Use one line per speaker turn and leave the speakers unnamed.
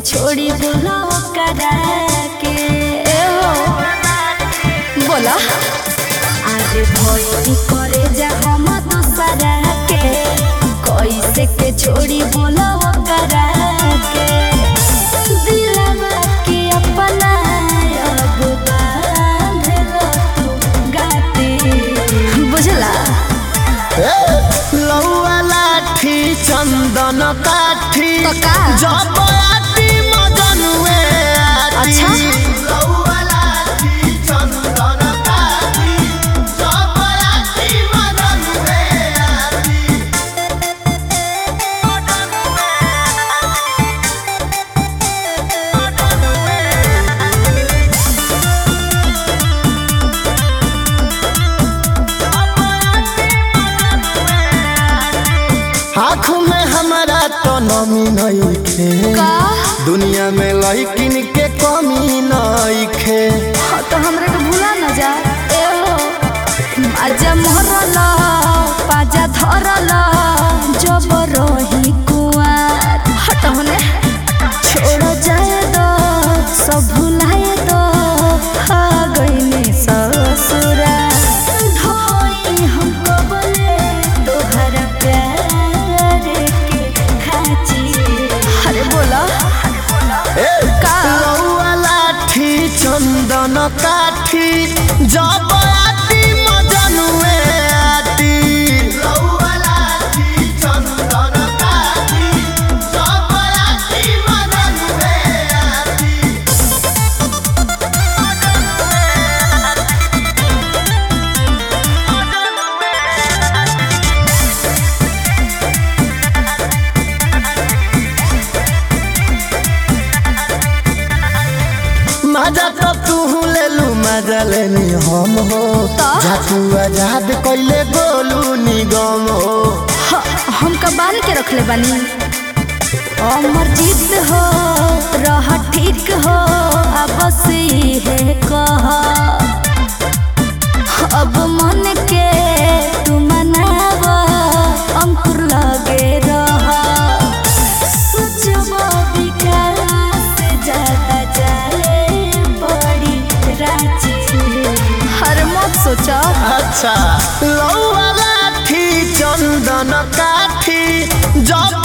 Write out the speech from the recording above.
छोड़ी बोला करा के बोला आज भोई करे जा हम दूसरा के कैसे के छोड़ी बोला करा के दिलवा के अपना अब बांध लो तू गाते बुझला
लौआ लाठी चंदन काठी जब आती मजनुए आती।
अच्छा।
लौआ लाठी चंदन काठी जब आती मजनुए आती। आँखों में हमारा तो नमी नहीं खे दुनिया में लड़किन के कमी नहीं खे।
तो हमरे के भूला न जा आजा मोहरल पाजा धरल जब रही कुआर हट होने छोड़ जाए तो सब भुलाए तो आ गईनी ससुरा ढोई हमको बोले तोहरा प्यार के खाची अरे बोला
लौआ लाठी चंदन काठी जब आती मजनुए आती। लौआ लाठी चंदन काठी जब आती मजनुए आती। मजा तो तू ले लू मजा लेनी हम हो जातू आजाद कैले गोलू निगम हो।
हम कबाल के रखले बानी अमर जीत हो रह ठीक हो अब से है कह अब मन के तू मनाव अंकुर लगे रह सोचबो विकास ज्यादा जाए बड़ी रांची हर मत सोचा।
अच्छा लौआ लाठी चंदन काठी जब